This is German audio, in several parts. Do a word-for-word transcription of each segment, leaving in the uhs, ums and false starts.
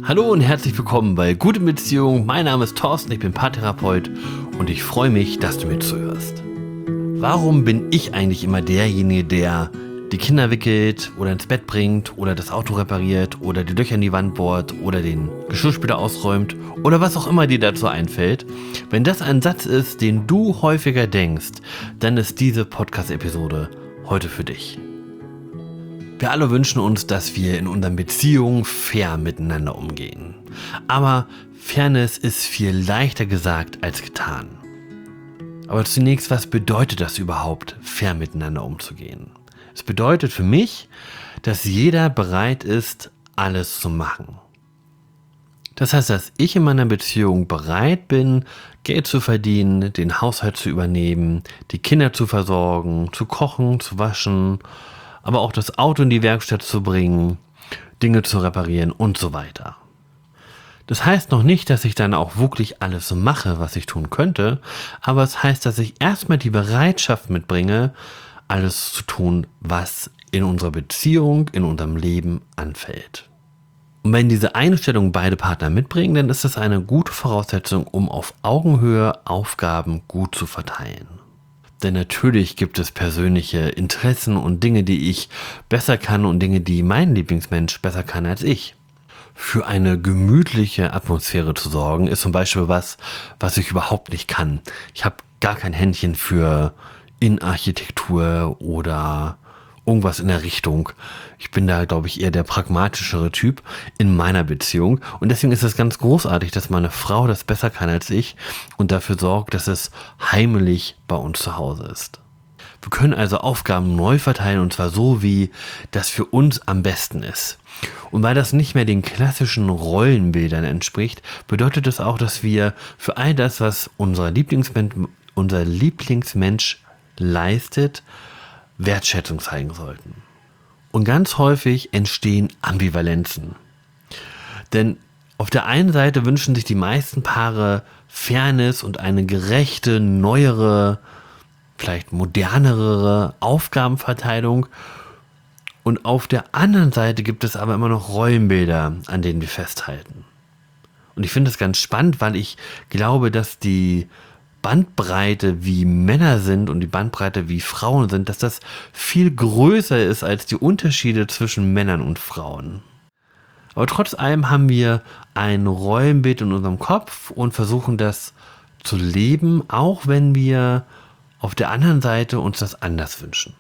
Hallo und herzlich willkommen bei Gute Beziehung. Mein Name ist Thorsten, ich bin Paartherapeut und ich freue mich, dass du mir zuhörst. Warum bin ich eigentlich immer derjenige, der die Kinder wickelt oder ins Bett bringt oder das Auto repariert oder die Löcher in die Wand bohrt oder den Geschirrspüler ausräumt oder was auch immer dir dazu einfällt? Wenn das ein Satz ist, den du häufiger denkst, dann ist diese Podcast-Episode heute für dich. Wir alle wünschen uns, dass wir in unseren Beziehungen fair miteinander umgehen. Aber Fairness ist viel leichter gesagt als getan. Aber zunächst, was bedeutet das überhaupt, fair miteinander umzugehen? Es bedeutet für mich, dass jeder bereit ist, alles zu machen. Das heißt, dass ich in meiner Beziehung bereit bin, Geld zu verdienen, den Haushalt zu übernehmen, die Kinder zu versorgen, zu kochen, zu waschen, aber auch das Auto in die Werkstatt zu bringen, Dinge zu reparieren und so weiter. Das heißt noch nicht, dass ich dann auch wirklich alles mache, was ich tun könnte, aber es heißt, dass ich erstmal die Bereitschaft mitbringe, alles zu tun, was in unserer Beziehung, in unserem Leben anfällt. Und wenn diese Einstellung beide Partner mitbringen, dann ist das eine gute Voraussetzung, um auf Augenhöhe Aufgaben gut zu verteilen. Denn natürlich gibt es persönliche Interessen und Dinge, die ich besser kann und Dinge, die mein Lieblingsmensch besser kann als ich. Für eine gemütliche Atmosphäre zu sorgen, ist zum Beispiel was, was ich überhaupt nicht kann. Ich habe gar kein Händchen für Innenarchitektur oder irgendwas in der Richtung. Ich bin da, glaube ich, eher der pragmatischere Typ in meiner Beziehung. Und deswegen ist es ganz großartig, dass meine Frau das besser kann als ich und dafür sorgt, dass es heimelig bei uns zu Hause ist. Wir können also Aufgaben neu verteilen und zwar so, wie das für uns am besten ist. Und weil das nicht mehr den klassischen Rollenbildern entspricht, bedeutet es auch, dass wir für all das, was unser Lieblingsmensch, unser Lieblingsmensch leistet, Wertschätzung zeigen sollten. Und ganz häufig entstehen Ambivalenzen. Denn auf der einen Seite wünschen sich die meisten Paare Fairness und eine gerechte, neuere, vielleicht modernere Aufgabenverteilung. Und auf der anderen Seite gibt es aber immer noch Rollenbilder, an denen wir festhalten. Und ich finde das ganz spannend, weil ich glaube, dass die Bandbreite, wie Männer sind und die Bandbreite, wie Frauen sind, dass das viel größer ist als die Unterschiede zwischen Männern und Frauen. Aber trotz allem haben wir ein Rollenbild in unserem Kopf und versuchen das zu leben, auch wenn wir auf der anderen Seite uns das anders wünschen.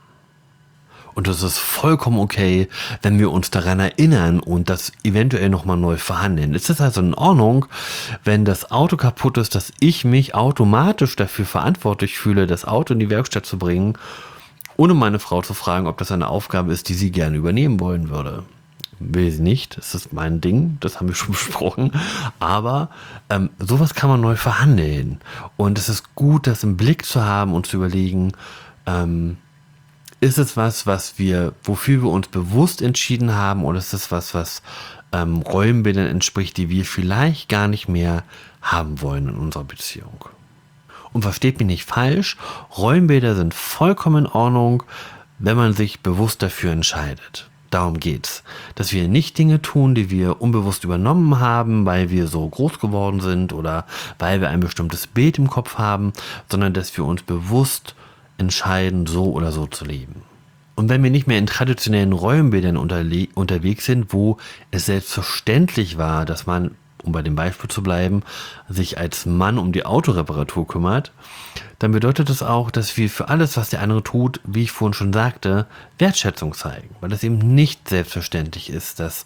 Und das ist vollkommen okay, wenn wir uns daran erinnern und das eventuell nochmal neu verhandeln. Es ist also in Ordnung, wenn das Auto kaputt ist, dass ich mich automatisch dafür verantwortlich fühle, das Auto in die Werkstatt zu bringen, ohne meine Frau zu fragen, ob das eine Aufgabe ist, die sie gerne übernehmen wollen würde. Will sie nicht, das ist mein Ding, das haben wir schon besprochen. Aber ähm, sowas kann man neu verhandeln. Und es ist gut, das im Blick zu haben und zu überlegen, ähm, ist es was, was wir, wofür wir uns bewusst entschieden haben, oder ist es was, was ähm, Rollenbildern entspricht, die wir vielleicht gar nicht mehr haben wollen in unserer Beziehung? Und versteht mich nicht falsch, Rollenbilder sind vollkommen in Ordnung, wenn man sich bewusst dafür entscheidet. Darum geht's, dass wir nicht Dinge tun, die wir unbewusst übernommen haben, weil wir so groß geworden sind oder weil wir ein bestimmtes Bild im Kopf haben, sondern dass wir uns bewusst entscheiden, so oder so zu leben. Und wenn wir nicht mehr in traditionellen Rollenbildern unterle- unterwegs sind, wo es selbstverständlich war, dass man, um bei dem Beispiel zu bleiben, sich als Mann um die Autoreparatur kümmert, dann bedeutet das auch, dass wir für alles, was der andere tut, wie ich vorhin schon sagte, Wertschätzung zeigen. Weil es eben nicht selbstverständlich ist, dass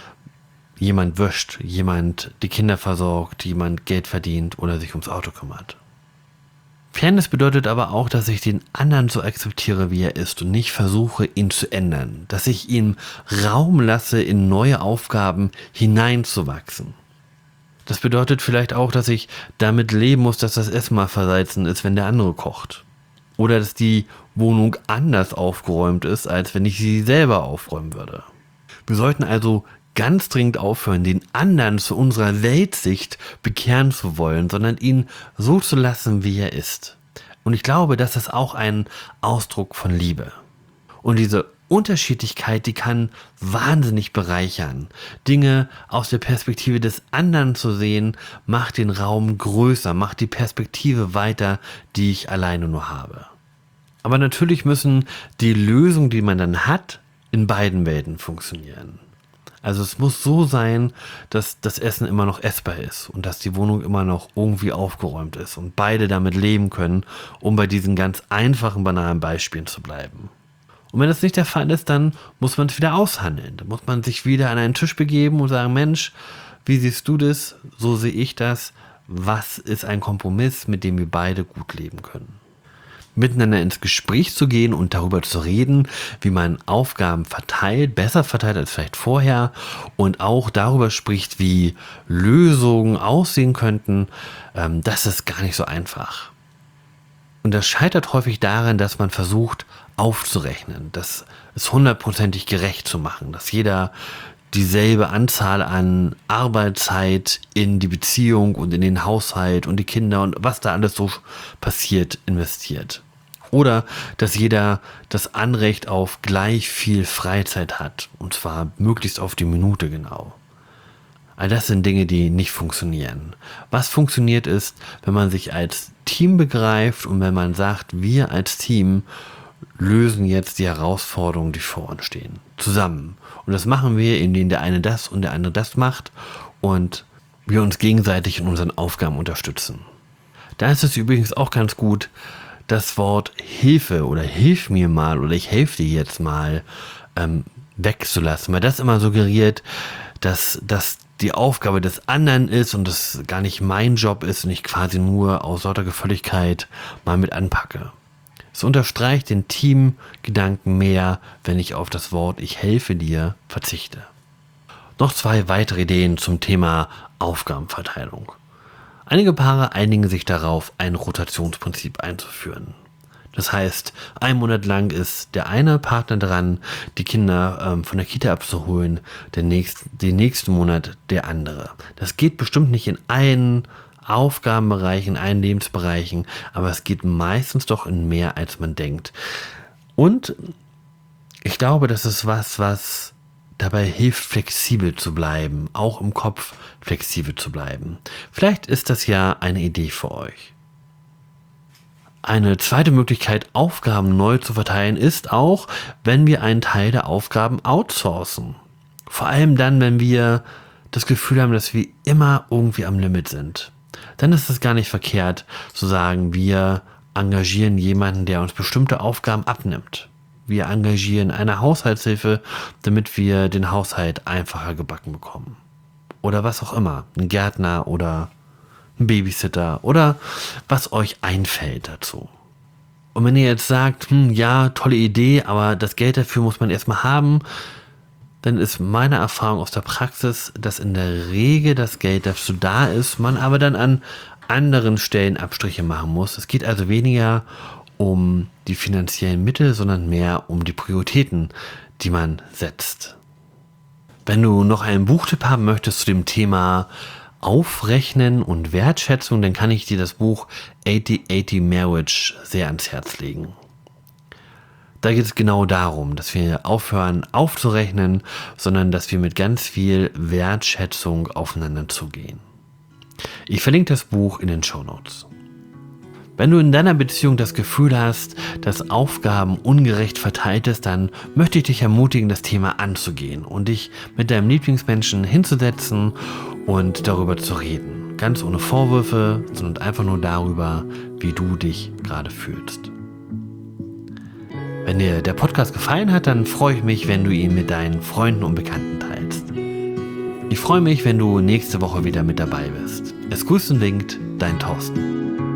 jemand wäscht, jemand die Kinder versorgt, jemand Geld verdient oder sich ums Auto kümmert. Fairness bedeutet aber auch, dass ich den anderen so akzeptiere, wie er ist und nicht versuche, ihn zu ändern. Dass ich ihm Raum lasse, in neue Aufgaben hineinzuwachsen. Das bedeutet vielleicht auch, dass ich damit leben muss, dass das Essen mal versalzen ist, wenn der andere kocht. Oder dass die Wohnung anders aufgeräumt ist, als wenn ich sie selber aufräumen würde. Wir sollten also ganz dringend aufhören, den anderen zu unserer Weltsicht bekehren zu wollen, sondern ihn so zu lassen, wie er ist. Und ich glaube, das ist auch ein Ausdruck von Liebe. Und diese Unterschiedlichkeit, die kann wahnsinnig bereichern. Dinge aus der Perspektive des anderen zu sehen, macht den Raum größer, macht die Perspektive weiter, die ich alleine nur habe. Aber natürlich müssen die Lösungen, die man dann hat, in beiden Welten funktionieren. Also es muss so sein, dass das Essen immer noch essbar ist und dass die Wohnung immer noch irgendwie aufgeräumt ist und beide damit leben können, um bei diesen ganz einfachen, banalen Beispielen zu bleiben. Und wenn das nicht der Fall ist, dann muss man es wieder aushandeln. Dann muss man sich wieder an einen Tisch begeben und sagen, Mensch, wie siehst du das? So sehe ich das. Was ist ein Kompromiss, mit dem wir beide gut leben können? Miteinander ins Gespräch zu gehen und darüber zu reden, wie man Aufgaben verteilt, besser verteilt als vielleicht vorher und auch darüber spricht, wie Lösungen aussehen könnten, ähm, das ist gar nicht so einfach. Und das scheitert häufig daran, dass man versucht aufzurechnen, das es hundertprozentig gerecht zu machen, dass jeder dieselbe Anzahl an Arbeitszeit in die Beziehung und in den Haushalt und die Kinder und was da alles so passiert, investiert. Oder dass jeder das Anrecht auf gleich viel Freizeit hat, und zwar möglichst auf die Minute genau. All das sind Dinge, die nicht funktionieren. Was funktioniert ist, wenn man sich als Team begreift und wenn man sagt, wir als Team lösen jetzt die Herausforderungen, die vor uns stehen, zusammen. Und das machen wir, indem der eine das und der andere das macht und wir uns gegenseitig in unseren Aufgaben unterstützen. Da ist es übrigens auch ganz gut, das Wort Hilfe oder hilf mir mal oder ich helfe dir jetzt mal ähm, wegzulassen, weil das immer suggeriert, dass das die Aufgabe des anderen ist und das gar nicht mein Job ist und ich quasi nur aus lauter Gefälligkeit mal mit anpacke. Es unterstreicht den Teamgedanken mehr, wenn ich auf das Wort ich helfe dir verzichte. Noch zwei weitere Ideen zum Thema Aufgabenverteilung. Einige Paare einigen sich darauf, ein Rotationsprinzip einzuführen. Das heißt, ein Monat lang ist der eine Partner dran, die Kinder ähm, von der Kita abzuholen, der nächst, den nächsten Monat der andere. Das geht bestimmt nicht in allen Aufgabenbereichen, in allen Lebensbereichen, aber es geht meistens doch in mehr, als man denkt. Und ich glaube, das ist was, was dabei hilft, flexibel zu bleiben, auch im Kopf flexibel zu bleiben. Vielleicht ist das ja eine Idee für euch. Eine zweite Möglichkeit, Aufgaben neu zu verteilen, ist auch, wenn wir einen Teil der Aufgaben outsourcen. Vor allem dann, wenn wir das Gefühl haben, dass wir immer irgendwie am Limit sind. Dann ist es gar nicht verkehrt zu sagen, wir engagieren jemanden, der uns bestimmte Aufgaben abnimmt. Wir engagieren eine Haushaltshilfe, damit wir den Haushalt einfacher gebacken bekommen. Oder was auch immer, ein Gärtner oder ein Babysitter oder was euch einfällt dazu. Und wenn ihr jetzt sagt, hm, ja, tolle Idee, aber das Geld dafür muss man erstmal haben, dann ist meine Erfahrung aus der Praxis, dass in der Regel das Geld dazu da ist, man aber dann an anderen Stellen Abstriche machen muss. Es geht also weniger um die finanziellen Mittel, sondern mehr um die Prioritäten, die man setzt. Wenn du noch einen Buchtipp haben möchtest zu dem Thema Aufrechnen und Wertschätzung, dann kann ich dir das Buch achtzig achtzig Marriage sehr ans Herz legen. Da geht es genau darum, dass wir aufhören aufzurechnen, sondern dass wir mit ganz viel Wertschätzung aufeinander zugehen. Ich verlinke das Buch in den Shownotes. Wenn du in deiner Beziehung das Gefühl hast, dass Aufgaben ungerecht verteilt ist, dann möchte ich dich ermutigen, das Thema anzugehen und dich mit deinem Lieblingsmenschen hinzusetzen und darüber zu reden. Ganz ohne Vorwürfe, sondern einfach nur darüber, wie du dich gerade fühlst. Wenn dir der Podcast gefallen hat, dann freue ich mich, wenn du ihn mit deinen Freunden und Bekannten teilst. Ich freue mich, wenn du nächste Woche wieder mit dabei bist. Es grüßt und winkt, dein Thorsten.